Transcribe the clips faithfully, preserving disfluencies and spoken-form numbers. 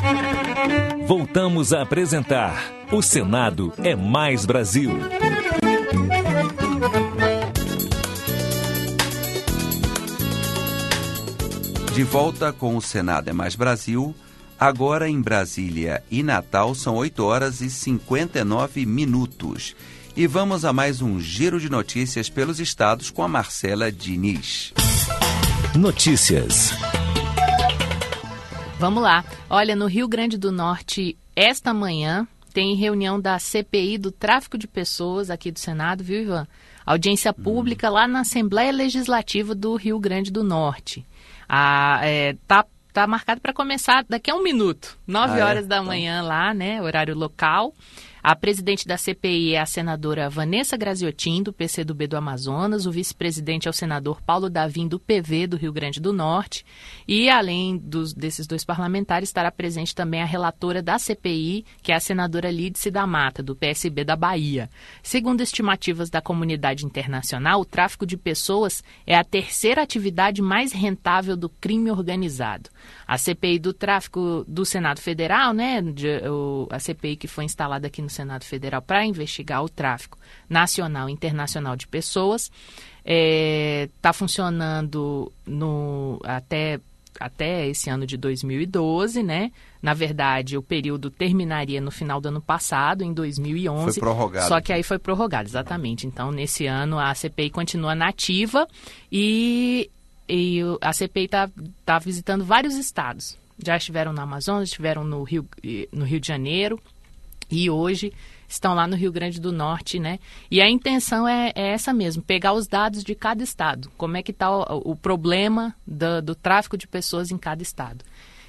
Voltamos a apresentar O Senado é Mais Brasil. De volta com o Senado é Mais Brasil. Agora em Brasília e Natal são oito horas e cinquenta e nove minutos. E vamos a mais um giro de notícias pelos estados com a Marcela Diniz. Notícias. Vamos lá. Olha, no Rio Grande do Norte, esta manhã, tem reunião da C P I do tráfico de pessoas aqui do Senado, viu, Ivan? Audiência pública hum. lá na Assembleia Legislativa do Rio Grande do Norte. Ah, é, tá, tá marcado para começar daqui a um minuto, nove ah, horas é? da manhã então. Lá, né, horário local. A presidente da C P I é a senadora Vanessa Graziotin, do P C do B do Amazonas. O vice-presidente é o senador Paulo Davim, do P V do Rio Grande do Norte. E, além dos, desses dois parlamentares, estará presente também a relatora da C P I, que é a senadora Lídice da Mata, do P S B da Bahia. Segundo estimativas da comunidade internacional, o tráfico de pessoas é a terceira atividade mais rentável do crime organizado. A C P I do tráfico do Senado Federal, né, de, o, a C P I que foi instalada aqui no Senado Federal para investigar o tráfico nacional e internacional de pessoas, está é, funcionando no, até, até esse ano de dois mil e doze, né? Na verdade, o período terminaria no final do ano passado, em dois mil e onze. Foi prorrogado. Só que aí foi prorrogado, exatamente. Então, nesse ano, a C P I continua nativa e, e a C P I está tá visitando vários estados. Já estiveram no Amazonas, estiveram no Rio, no Rio de Janeiro. E hoje estão lá no Rio Grande do Norte, né? E a intenção é, é essa mesmo, pegar os dados de cada estado. Como é que está o, o problema do, do tráfico de pessoas em cada estado.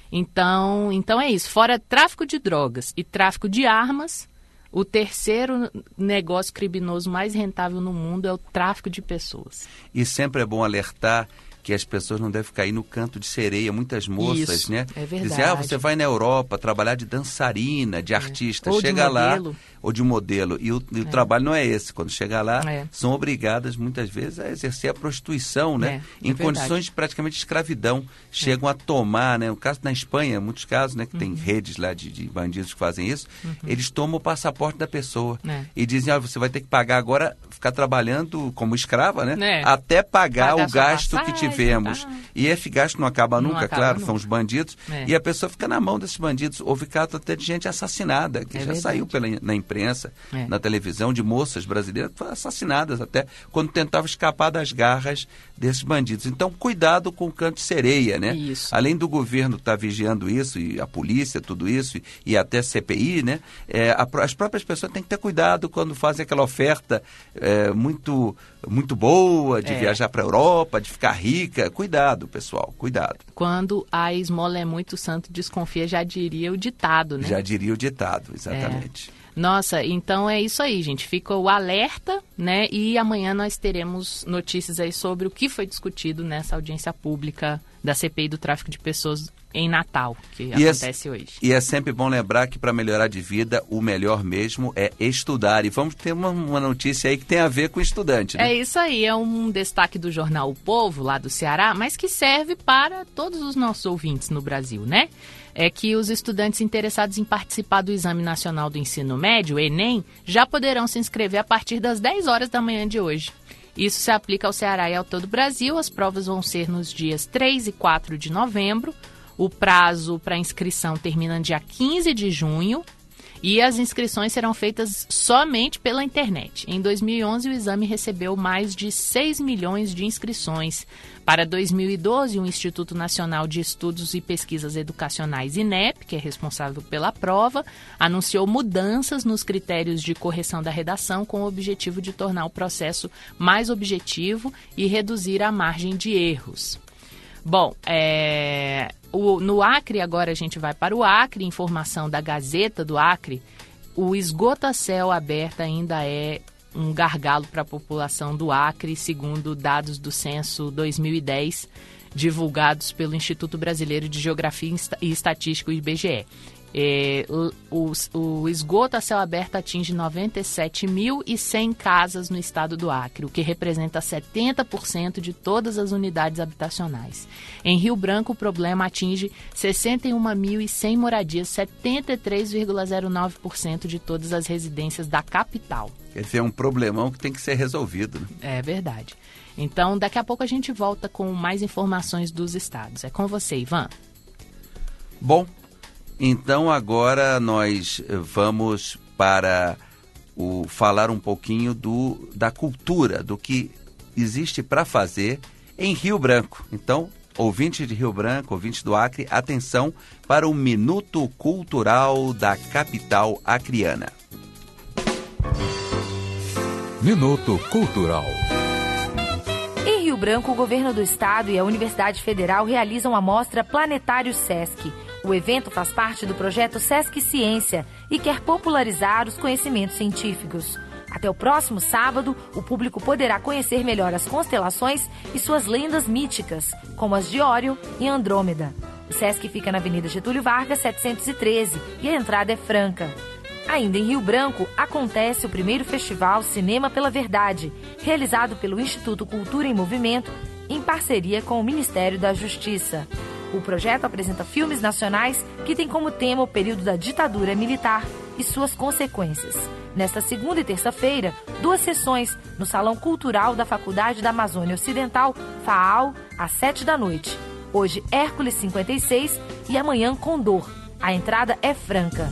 Então, então é isso. Fora tráfico de drogas e tráfico de armas, o terceiro negócio criminoso mais rentável no mundo é o tráfico de pessoas. E sempre é bom alertar que as pessoas não devem cair no canto de sereia. Muitas moças, Isso, né? É verdade. Dizem, ah, você vai na Europa trabalhar de dançarina, de é. artista. Ou chega de lá, modelo. ou de modelo. E o, e o é. trabalho não é esse. Quando chega lá, é. são obrigadas, muitas vezes, a exercer a prostituição, né? É. É em verdade. condições de praticamente escravidão. Chegam é. a tomar, né? No caso, na Espanha, muitos casos, né? Que uhum. tem redes lá de, de bandidos que fazem isso. Uhum. Eles tomam o passaporte da pessoa. É. E dizem, ah, você vai ter que pagar agora, ficar trabalhando como escrava, né? É. Até pagar Paga o gasto que tivemos. Tá. E esse gasto não acaba nunca, não acaba claro, nunca. São os bandidos. É. E a pessoa fica na mão desses bandidos. Houve caso até de gente assassinada, que é já verdade. saiu pela, na imprensa, é. na televisão, de moças brasileiras que foram assassinadas até quando tentavam escapar das garras desses bandidos. Então, cuidado com o canto de sereia, né? Isso. Além do governo estar tá vigiando isso, e a polícia, tudo isso, e, e até C P I, né? É, a, as próprias pessoas têm que ter cuidado quando fazem aquela oferta é, muito, muito boa de é. viajar para a Europa, de ficar rica. Cuidado, pessoal, cuidado. Quando a esmola é muito, o santo desconfia, já diria o ditado, né? Já diria o ditado, exatamente. É. Nossa, então é isso aí, gente. Fica o alerta, né? E amanhã nós teremos notícias aí sobre o que foi discutido nessa audiência pública da C P I do tráfico de pessoas em Natal, que e acontece é, hoje. E é sempre bom lembrar que para melhorar de vida, o melhor mesmo é estudar. E vamos ter uma, uma notícia aí que tem a ver com estudante, né? É isso aí, é um destaque do jornal O Povo, lá do Ceará, mas que serve para todos os nossos ouvintes no Brasil, né? É que os estudantes interessados em participar do Exame Nacional do Ensino Médio, Enem, já poderão se inscrever a partir das dez horas da manhã de hoje. Isso se aplica ao Ceará e ao todo o Brasil. As provas vão ser nos dias três e quatro de novembro. O prazo para inscrição termina no dia quinze de junho e as inscrições serão feitas somente pela internet. Em dois mil e onze, o exame recebeu mais de seis milhões de inscrições. Para dois mil e doze, o Instituto Nacional de Estudos e Pesquisas Educacionais, INEP, que é responsável pela prova, anunciou mudanças nos critérios de correção da redação com o objetivo de tornar o processo mais objetivo e reduzir a margem de erros. Bom, é, o, no Acre, agora a gente vai para o Acre, informação da Gazeta do Acre, o esgoto a céu aberto ainda é um gargalo para a população do Acre, segundo dados do censo dois mil e dez, divulgados pelo Instituto Brasileiro de Geografia e Estatística, o I B G E. É, o, o esgoto a céu aberto atinge noventa e sete mil e cem casas no estado do Acre, o que representa setenta por cento de todas as unidades habitacionais. Em Rio Branco, o problema atinge sessenta e um mil e cem moradias, setenta e três vírgula zero nove por cento de todas as residências da capital. Quer dizer, é um problemão que tem que ser resolvido. Né? É verdade. Então, daqui a pouco a gente volta com mais informações dos estados. É com você, Ivan. Bom, então agora nós vamos para o, falar um pouquinho do, da cultura, do que existe para fazer em Rio Branco. Então, ouvintes de Rio Branco, ouvintes do Acre, atenção para o Minuto Cultural da capital acreana. Minuto Cultural. Em Rio Branco, o governo do estado e a Universidade Federal realizam a mostra Planetário Sesc. O evento faz parte do projeto Sesc Ciência e quer popularizar os conhecimentos científicos. Até o próximo sábado, o público poderá conhecer melhor as constelações e suas lendas míticas, como as de Órion e Andrômeda. O Sesc fica na Avenida Getúlio Vargas, setecentos e treze, e a entrada é franca. Ainda em Rio Branco, acontece o primeiro festival Cinema pela Verdade, realizado pelo Instituto Cultura em Movimento, em parceria com o Ministério da Justiça. O projeto apresenta filmes nacionais que têm como tema o período da ditadura militar e suas consequências. Nesta segunda e terça-feira, duas sessões no Salão Cultural da Faculdade da Amazônia Ocidental, FAAL, às sete da noite. Hoje, Hércules cinquenta e seis e amanhã, Condor. A entrada é franca.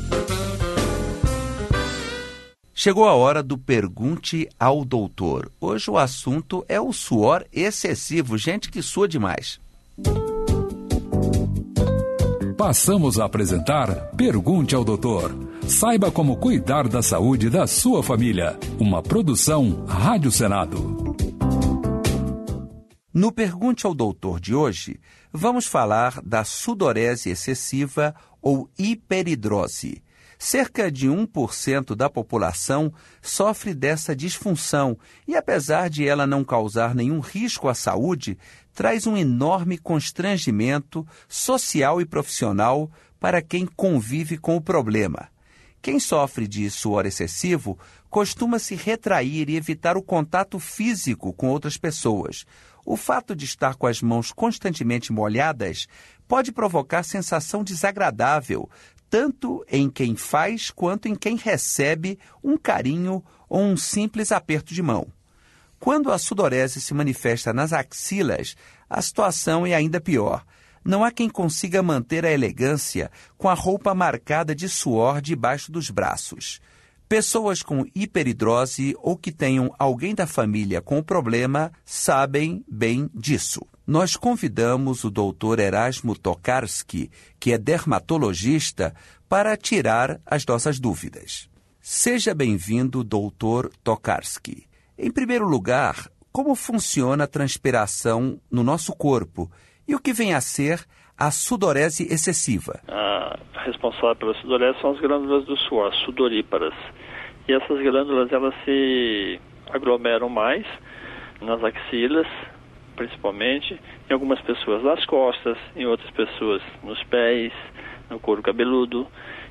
Chegou a hora do Pergunte ao Doutor. Hoje o assunto é o suor excessivo. Gente que sua demais. Passamos a apresentar Pergunte ao Doutor. Saiba como cuidar da saúde da sua família. Uma produção Rádio Senado. No Pergunte ao Doutor de hoje, vamos falar da sudorese excessiva ou hiperidrose. Cerca de um por cento da população sofre dessa disfunção e, apesar de ela não causar nenhum risco à saúde, traz um enorme constrangimento social e profissional para quem convive com o problema. Quem sofre de suor excessivo costuma se retrair e evitar o contato físico com outras pessoas. O fato de estar com as mãos constantemente molhadas pode provocar sensação desagradável, tanto em quem faz quanto em quem recebe um carinho ou um simples aperto de mão. Quando a sudorese se manifesta nas axilas, a situação é ainda pior. Não há quem consiga manter a elegância com a roupa marcada de suor debaixo dos braços. Pessoas com hiperidrose ou que tenham alguém da família com o problema sabem bem disso. Nós convidamos o doutor Erasmo Tokarski, que é dermatologista, para tirar as nossas dúvidas. Seja bem-vindo, doutor Tokarski. Em primeiro lugar, como funciona a transpiração no nosso corpo e o que vem a ser a sudorese excessiva? A responsável pela sudorese são as glândulas do suor, sudoríparas. E essas glândulas, elas se aglomeram mais nas axilas, principalmente, em algumas pessoas nas costas, em outras pessoas nos pés, no couro cabeludo.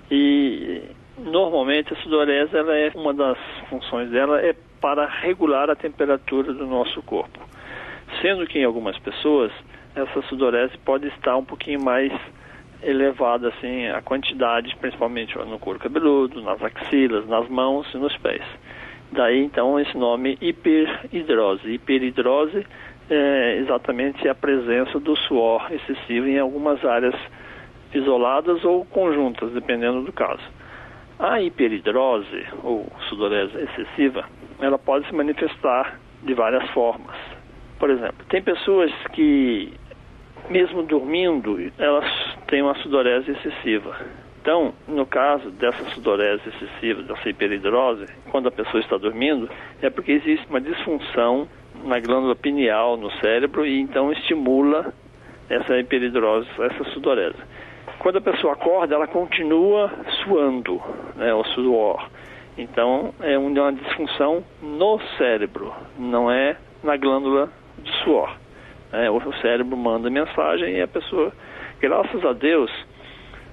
E normalmente a sudorese, ela é, uma das funções dela é para regular a temperatura do nosso corpo. Sendo que em algumas pessoas, essa sudorese pode estar um pouquinho mais elevada, assim, a quantidade, principalmente no couro cabeludo, nas axilas, nas mãos e nos pés. Daí, então, esse nome hiperidrose. Hiperidrose é exatamente a presença do suor excessivo em algumas áreas isoladas ou conjuntas, dependendo do caso. A hiperidrose, ou sudorese excessiva, ela pode se manifestar de várias formas. Por exemplo, tem pessoas que, mesmo dormindo, elas têm uma sudorese excessiva. Então, no caso dessa sudorese excessiva, dessa hiperidrose, quando a pessoa está dormindo, é porque existe uma disfunção na glândula pineal, no cérebro, e então estimula essa hiperidrose, essa sudorese. Quando a pessoa acorda, ela continua suando, né, o suor. Então, é uma disfunção no cérebro, não é na glândula de suor. É, o cérebro manda mensagem e a pessoa, graças a Deus,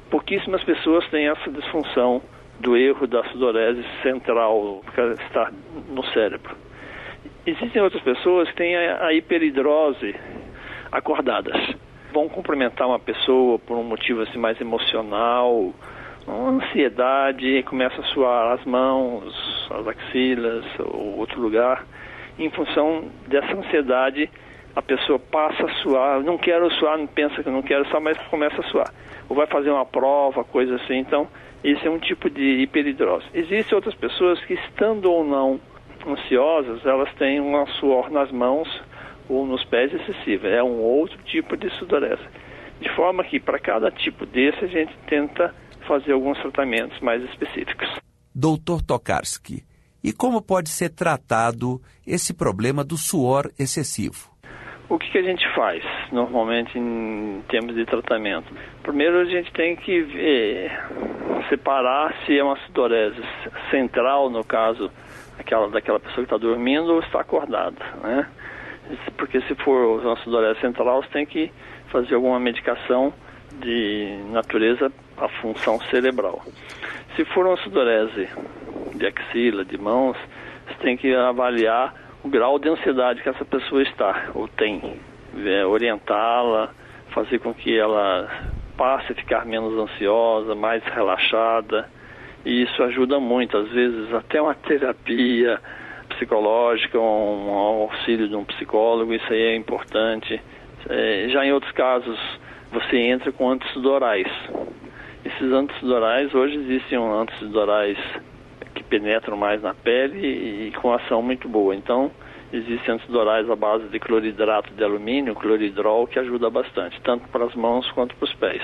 pouquíssimas pessoas têm essa disfunção do erro da sudorese central, que está no cérebro. Existem outras pessoas que têm a, a hiperidrose acordadas. Vão cumprimentar uma pessoa por um motivo assim, mais emocional, uma ansiedade, começa a suar as mãos, as axilas ou outro lugar. Em função dessa ansiedade, a pessoa passa a suar, não quero suar, pensa que não quero suar, mas começa a suar. Ou vai fazer uma prova, coisa assim. Então, esse é um tipo de hiperidrose. Existem outras pessoas que, estando ou não ansiosas, elas têm um suor nas mãos ou nos pés excessivo. É um outro tipo de sudorese. De forma que, para cada tipo desse, a gente tenta fazer alguns tratamentos mais específicos. doutor Tokarsky, e como pode ser tratado esse problema do suor excessivo? O que, que a gente faz, normalmente, em termos de tratamento? Primeiro, a gente tem que ver, separar se é uma sudorese central, no caso aquela, daquela pessoa que está dormindo ou está acordada, né? Porque se for uma sudorese central, você tem que fazer alguma medicação de natureza à função cerebral. Se for uma sudorese de axila, de mãos, você tem que avaliar o grau de ansiedade que essa pessoa está ou tem, é, orientá-la, fazer com que ela passe a ficar menos ansiosa, mais relaxada, e isso ajuda muito, às vezes até uma terapia psicológica, um, um auxílio de um psicólogo, isso aí é importante. É, já em outros casos, você entra com antisudorais. Esses antisudorais, hoje existem antisudorais que penetram mais na pele e, e com ação muito boa. Então, existem antisudorais à base de cloridrato de alumínio, cloridrol, que ajuda bastante, tanto para as mãos quanto para os pés.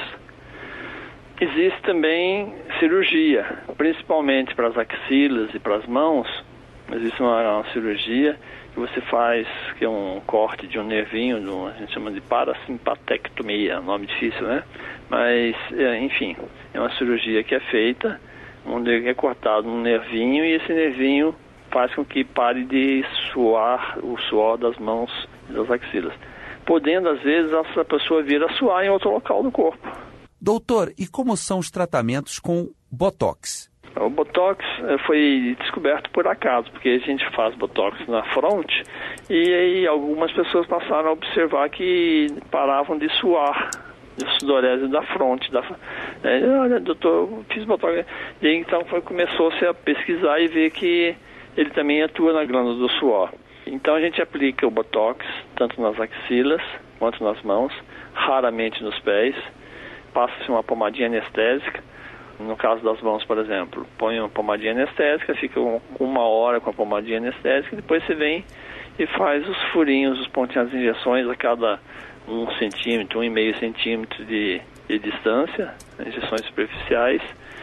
Existe também cirurgia, principalmente para as axilas e para as mãos. Existe uma, uma cirurgia que você faz, que é um corte de um nervinho, de um, a gente chama de parasimpatectomia, nome difícil, né? Mas, é, enfim, é uma cirurgia que é feita, onde é cortado um nervinho e esse nervinho faz com que pare de suar o suor das mãos e das axilas. Podendo, às vezes, essa pessoa vir a suar em outro local do corpo. Doutor, e como são os tratamentos com Botox? O Botox foi descoberto por acaso, porque a gente faz Botox na fronte e aí algumas pessoas passaram a observar que paravam de suar, de sudorese da fronte. Da, é, olha, doutor, fiz Botox. E aí, então foi, começou-se a pesquisar e ver que ele também atua na glândula do suor. Então a gente aplica o Botox tanto nas axilas quanto nas mãos, raramente nos pés. Passa-se uma pomadinha anestésica. No caso das mãos, por exemplo, põe uma pomadinha anestésica, fica uma hora com a pomadinha anestésica, depois você vem e faz os furinhos, os pontinhos, as injeções a cada um centímetro, um e meio centímetro de, de distância, injeções superficiais.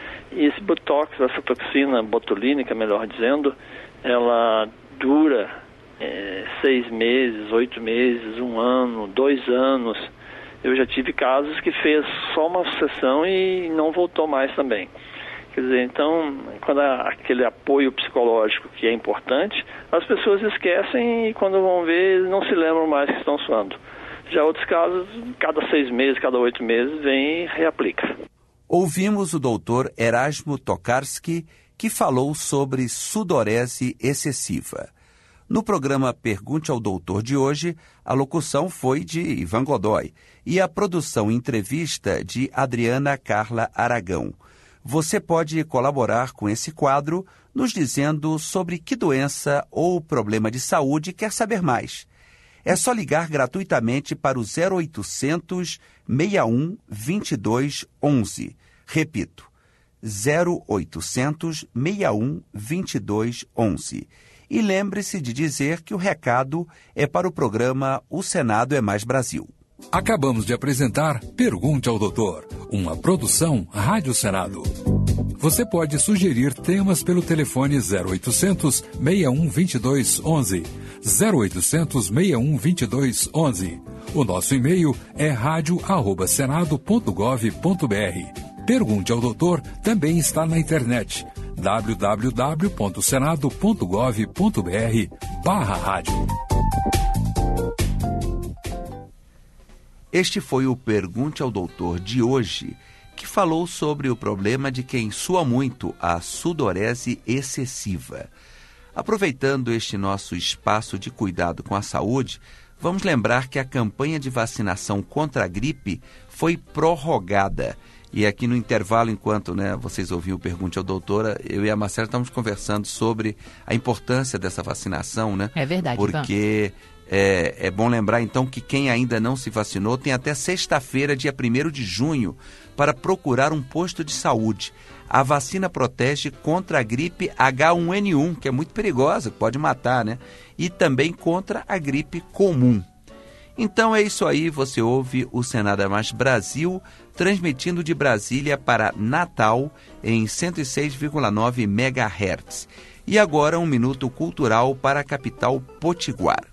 E esse Botox, essa toxina botulínica, melhor dizendo, ela dura é, seis meses, oito meses, um ano, dois anos. Eu já tive casos que fez só uma sessão e não voltou mais também. Quer dizer, então, quando há aquele apoio psicológico que é importante, as pessoas esquecem e quando vão ver, não se lembram mais que estão suando. Já outros casos, cada seis meses, cada oito meses, vem e reaplica. Ouvimos o doutor Erasmo Tokarsky, que falou sobre sudorese excessiva. No programa Pergunte ao Doutor de hoje, a locução foi de Ivan Godoy e a produção e entrevista de Adriana Carla Aragão. Você pode colaborar com esse quadro nos dizendo sobre que doença ou problema de saúde quer saber mais. É só ligar gratuitamente para o zero oitocentos, seis um, vinte e dois, onze. Repito, zero oitocentos, seis um, vinte e dois, onze. E lembre-se de dizer que o recado é para o programa O Senado é Mais Brasil. Acabamos de apresentar Pergunte ao Doutor, uma produção Rádio Senado. Você pode sugerir temas pelo telefone zero oitocentos, seis um, vinte e dois, onze. zero oitocentos, seis um, vinte e dois, onze. O nosso e-mail é rádio arroba senado ponto gov ponto br. Pergunte ao Doutor também está na internet. w w w ponto senado ponto gov ponto br barra rádio. Este foi o Pergunte ao Doutor de hoje, que falou sobre o problema de quem sua muito a sudorese excessiva. Aproveitando este nosso espaço de cuidado com a saúde, vamos lembrar que a campanha de vacinação contra a gripe foi prorrogada. E aqui no intervalo, enquanto né, vocês ouviam o Pergunte ao Doutora, eu e a Marcela estamos conversando sobre a importância dessa vacinação, né? É verdade, porque é, é bom lembrar, então, que quem ainda não se vacinou tem até sexta-feira, dia primeiro de junho, para procurar um posto de saúde. A vacina protege contra a gripe H um N um, que é muito perigosa, pode matar, né? E também contra a gripe comum. Então é isso aí, você ouve o Senado Mais Brasil, transmitindo de Brasília para Natal em cento e seis vírgula nove megahertz. E agora um minuto cultural para a capital Potiguar.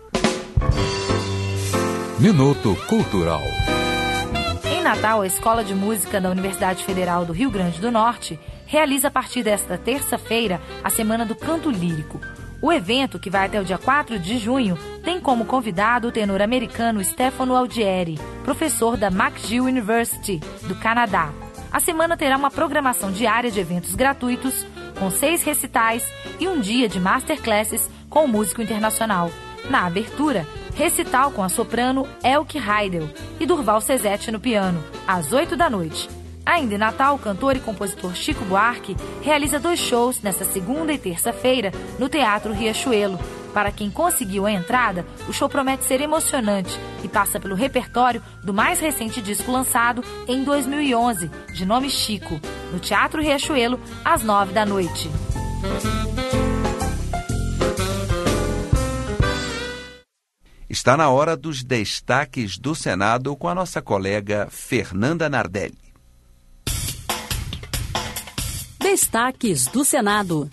Minuto Cultural. Em Natal, a Escola de Música da Universidade Federal do Rio Grande do Norte realiza a partir desta terça-feira a Semana do Canto Lírico. O evento, que vai até o dia quatro de junho, tem como convidado o tenor americano Stefano Aldieri, professor da McGill University, do Canadá. A semana terá uma programação diária de eventos gratuitos, com seis recitais e um dia de masterclasses com o músico internacional. Na abertura, recital com a soprano Elke Heidel e Durval Cezete no piano, às oito da noite. Ainda em Natal, o cantor e compositor Chico Buarque realiza dois shows nesta segunda e terça-feira no Teatro Riachuelo. Para quem conseguiu a entrada, o show promete ser emocionante e passa pelo repertório do mais recente disco lançado em dois mil e onze, de nome Chico, no Teatro Riachuelo, às nove da noite. Está na hora dos destaques do Senado com a nossa colega Fernanda Nardelli. Destaques do Senado.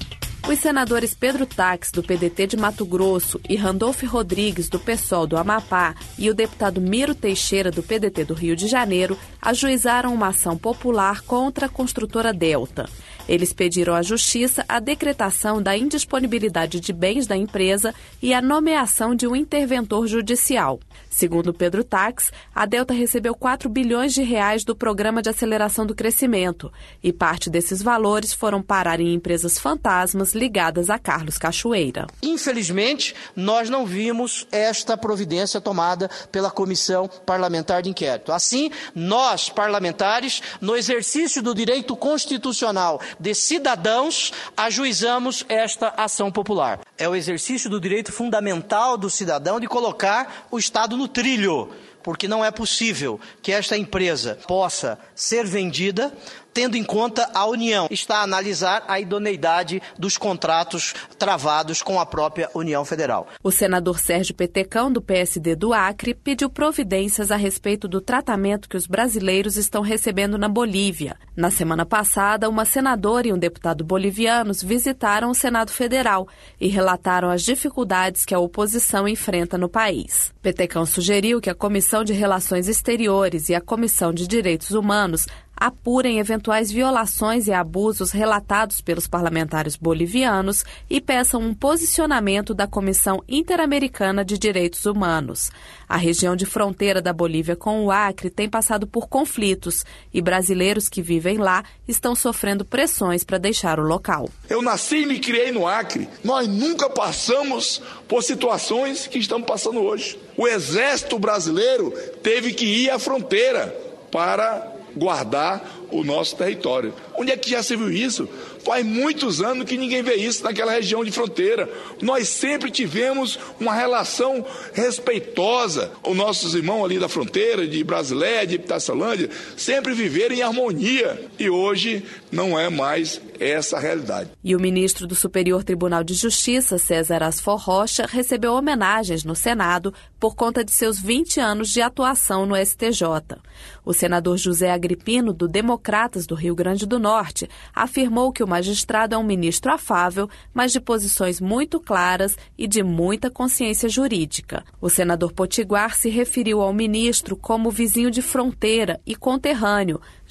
Os senadores Pedro Taques, do P D T de Mato Grosso, e Randolfo Rodrigues, do PSOL do Amapá, e o deputado Miro Teixeira, do P D T do Rio de Janeiro, ajuizaram uma ação popular contra a construtora Delta. Eles pediram à Justiça a decretação da indisponibilidade de bens da empresa e a nomeação de um interventor judicial. Segundo Pedro Taques, a Delta recebeu quatro bilhões de reais do Programa de Aceleração do Crescimento e parte desses valores foram parar em empresas fantasmas ligadas a Carlos Cachoeira. Infelizmente, nós não vimos esta providência tomada pela Comissão Parlamentar de Inquérito. Assim, nós, parlamentares, no exercício do direito constitucional de cidadãos, ajuizamos esta ação popular. É o exercício do direito fundamental do cidadão de colocar o Estado no trilho, porque não é possível que esta empresa possa ser vendida tendo em conta a União. Está a analisar a idoneidade dos contratos travados com a própria União Federal. O senador Sérgio Petecão, do P S D do Acre, pediu providências a respeito do tratamento que os brasileiros estão recebendo na Bolívia. Na semana passada, uma senadora e um deputado bolivianos visitaram o Senado Federal e relataram as dificuldades que a oposição enfrenta no país. Petecão sugeriu que a Comissão de Relações Exteriores e a Comissão de Direitos Humanos apurem eventuais violações e abusos relatados pelos parlamentares bolivianos e peçam um posicionamento da Comissão Interamericana de Direitos Humanos. A região de fronteira da Bolívia com o Acre tem passado por conflitos e brasileiros que vivem lá estão sofrendo pressões para deixar o local. Eu nasci e me criei no Acre. Nós nunca passamos por situações que estamos passando hoje. O Exército Brasileiro teve que ir à fronteira para guardar o nosso território. Onde é que já se viu isso? Faz muitos anos que ninguém vê isso naquela região de fronteira. Nós sempre tivemos uma relação respeitosa. Os nossos irmãos ali da fronteira, de Brasileia, de Itaçolândia, sempre viveram em harmonia. E hoje não é mais essa a realidade. E o ministro do Superior Tribunal de Justiça, César Asfor Rocha, recebeu homenagens no Senado por conta de seus vinte anos de atuação no S T J. O senador José Agripino, do Democratas do Rio Grande do Norte, afirmou que o magistrado é um ministro afável, mas de posições muito claras e de muita consciência jurídica. O senador Potiguar se referiu ao ministro como vizinho de fronteira e conterrâneo,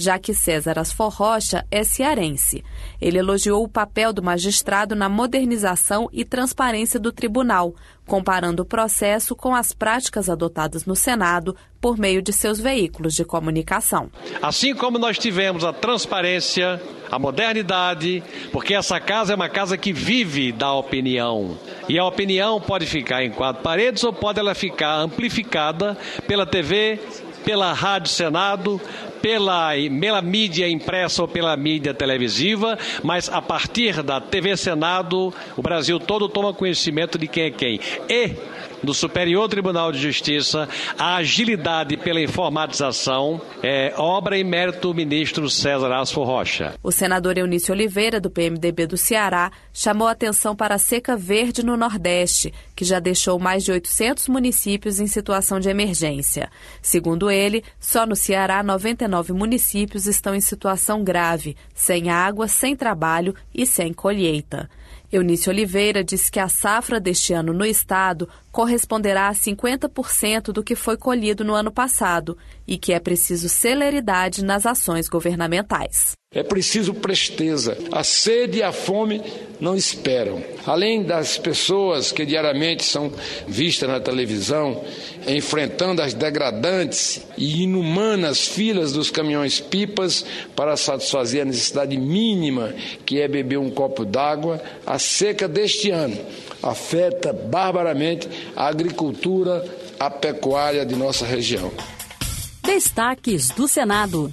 já que César Asfor Rocha é cearense. Ele elogiou o papel do magistrado na modernização e transparência do tribunal, comparando o processo com as práticas adotadas no Senado por meio de seus veículos de comunicação. Assim como nós tivemos a transparência, a modernidade, porque essa casa é uma casa que vive da opinião. E a opinião pode ficar em quatro paredes ou pode ela ficar amplificada pela T V, pela Rádio Senado, pela, pela mídia impressa ou pela mídia televisiva, mas a partir da T V Senado, o Brasil todo toma conhecimento de quem é quem. E do Superior Tribunal de Justiça, a agilidade pela informatização é obra e mérito do ministro César Asfor Rocha. O senador Eunício Oliveira, do P M D B do Ceará, chamou atenção para a seca verde no Nordeste, que já deixou mais de oitocentos municípios em situação de emergência. Segundo ele, só no Ceará, noventa e nove municípios estão em situação grave, sem água, sem trabalho e sem colheita. Eunício Oliveira disse que a safra deste ano no estado corresponderá a cinquenta por cento do que foi colhido no ano passado e que é preciso celeridade nas ações governamentais. É preciso presteza. A sede e a fome não esperam. Além das pessoas que diariamente são vistas na televisão, enfrentando as degradantes e inumanas filas dos caminhões-pipas para satisfazer a necessidade mínima, que é beber um copo d'água, a seca deste ano afeta barbaramente a agricultura, a pecuária de nossa região. Destaques do Senado.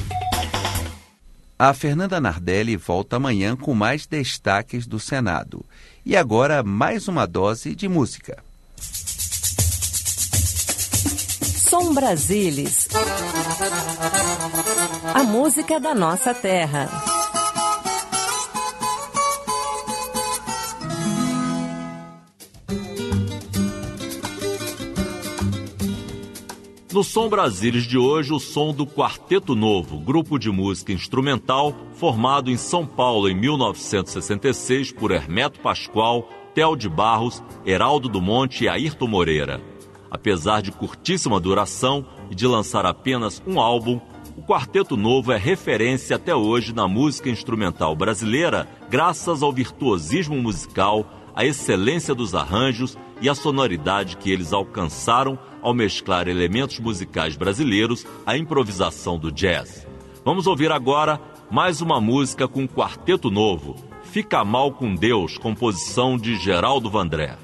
A Fernanda Nardelli volta amanhã com mais destaques do Senado. E agora, mais uma dose de música. Som Brasilis. A música da nossa terra. No Som Brasilis de hoje, o som do Quarteto Novo, grupo de música instrumental formado em São Paulo em mil novecentos e sessenta e seis por Hermeto Pascoal, Theo de Barros, Heraldo do Monte e Ayrton Moreira. Apesar de curtíssima duração e de lançar apenas um álbum, o Quarteto Novo é referência até hoje na música instrumental brasileira, graças ao virtuosismo musical, à excelência dos arranjos e à sonoridade que eles alcançaram ao mesclar elementos musicais brasileiros à improvisação do jazz. Vamos ouvir agora mais uma música com o Quarteto Novo, Fica Mal com Deus, composição de Geraldo Vandré.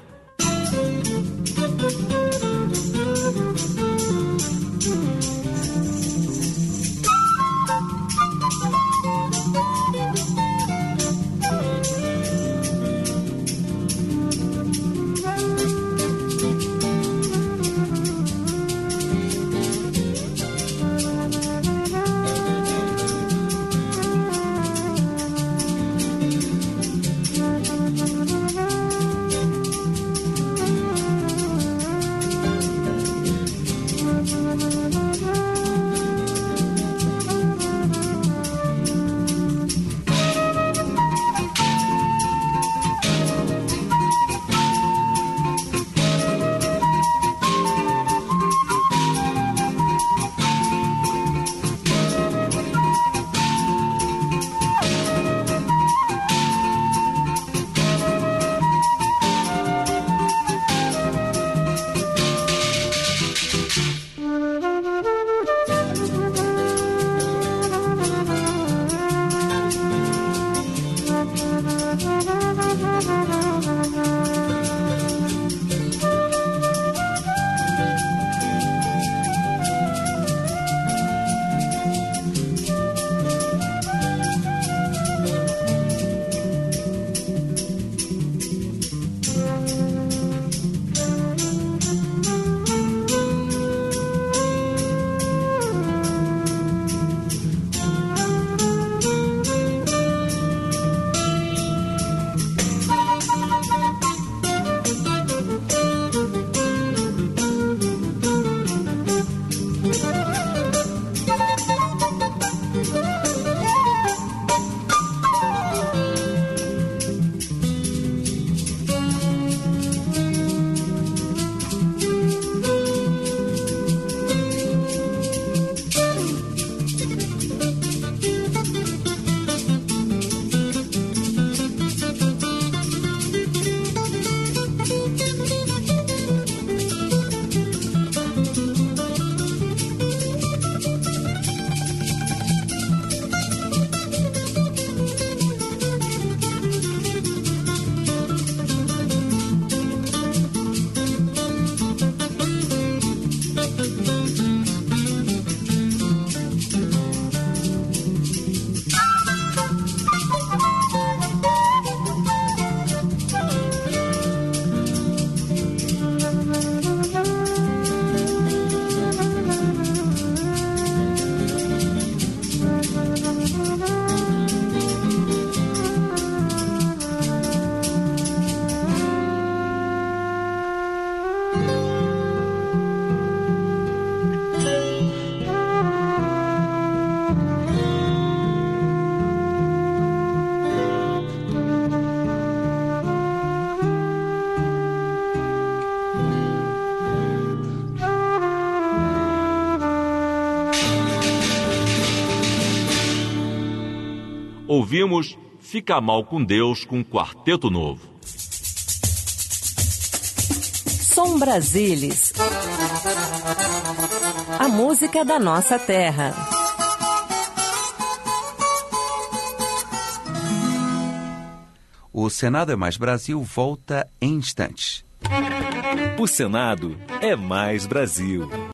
Ouvimos Fica Mal com Deus com Quarteto Novo. Som Brasilis. A música da nossa terra. O Senado é Mais Brasil volta em instantes. O Senado é Mais Brasil.